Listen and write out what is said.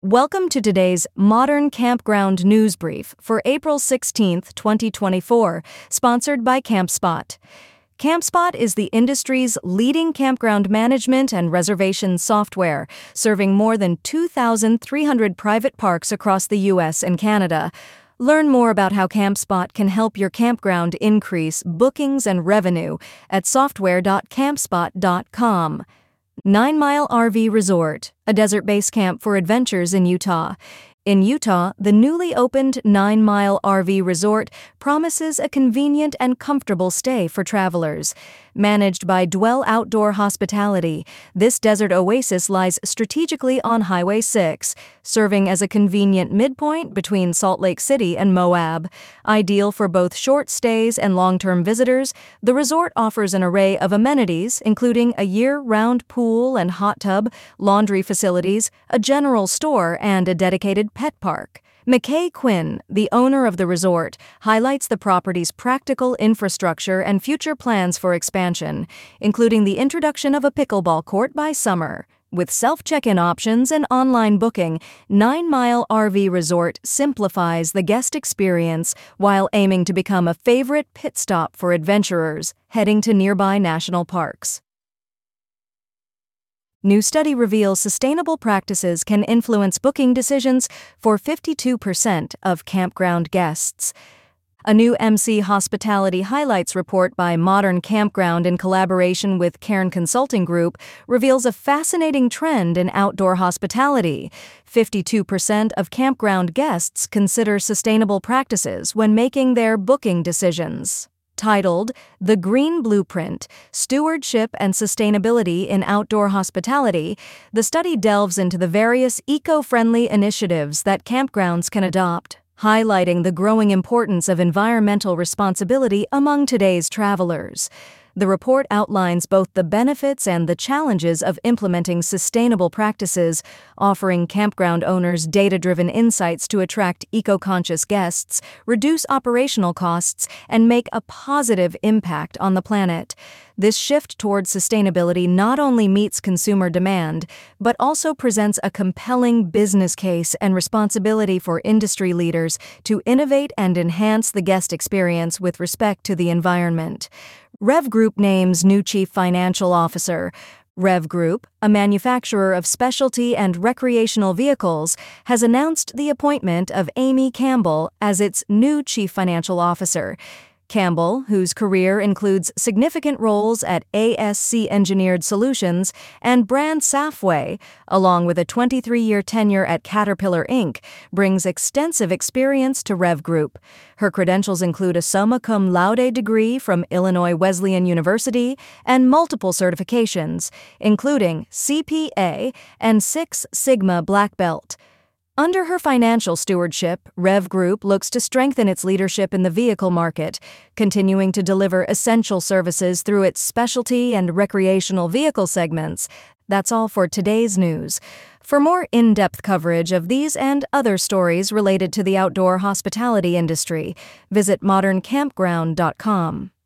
Welcome to today's Modern Campground News Brief for April 16, 2024, sponsored by CampSpot. CampSpot is the industry's leading campground management and reservation software, serving more than 2,300 private parks across the U.S. and Canada. Learn more about how CampSpot can help your campground increase bookings and revenue at software.campspot.com. 9 Mile RV Resort, a desert base camp for adventures in Utah. In Utah, the newly opened 9 Mile RV Resort promises a convenient and comfortable stay for travelers. Managed by Dwell Outdoor Hospitality, this desert oasis lies strategically on Highway 6, serving as a convenient midpoint between Salt Lake City and Moab. Ideal for both short stays and long-term visitors, the resort offers an array of amenities, including a year-round pool and hot tub, laundry facilities, a general store, and a dedicated pet park. McKay Quinn, the owner of the resort, highlights the property's practical infrastructure and future plans for expansion, including the introduction of a pickleball court by summer. With self-check-in options and online booking, 9 Mile RV Resort simplifies the guest experience while aiming to become a favorite pit stop for adventurers heading to nearby national parks. New study reveals sustainable practices can influence booking decisions for 52% of campground guests. A new MC Hospitality Highlights report by Modern Campground in collaboration with Cairn Consulting Group reveals a fascinating trend in outdoor hospitality. 52% of campground guests consider sustainable practices when making their booking decisions. Titled The Green Blueprint, Stewardship and Sustainability in Outdoor Hospitality, the study delves into the various eco-friendly initiatives that campgrounds can adopt, highlighting the growing importance of environmental responsibility among today's travelers. The report outlines both the benefits and the challenges of implementing sustainable practices, offering campground owners data-driven insights to attract eco-conscious guests, reduce operational costs, and make a positive impact on the planet. This shift towards sustainability not only meets consumer demand, but also presents a compelling business case and responsibility for industry leaders to innovate and enhance the guest experience with respect to the environment. Rev Group names new Chief Financial Officer. Rev Group, a manufacturer of specialty and recreational vehicles, has announced the appointment of Amy Campbell as its new Chief Financial Officer. Campbell, whose career includes significant roles at ASC Engineered Solutions and Brand Safway, along with a 23-year tenure at Caterpillar Inc., brings extensive experience to Rev Group. Her credentials include a summa cum laude degree from Illinois Wesleyan University and multiple certifications, including CPA and Six Sigma Black Belt. Under her financial stewardship, Rev Group looks to strengthen its leadership in the vehicle market, continuing to deliver essential services through its specialty and recreational vehicle segments. That's all for today's news. For more in-depth coverage of these and other stories related to the outdoor hospitality industry, visit moderncampground.com.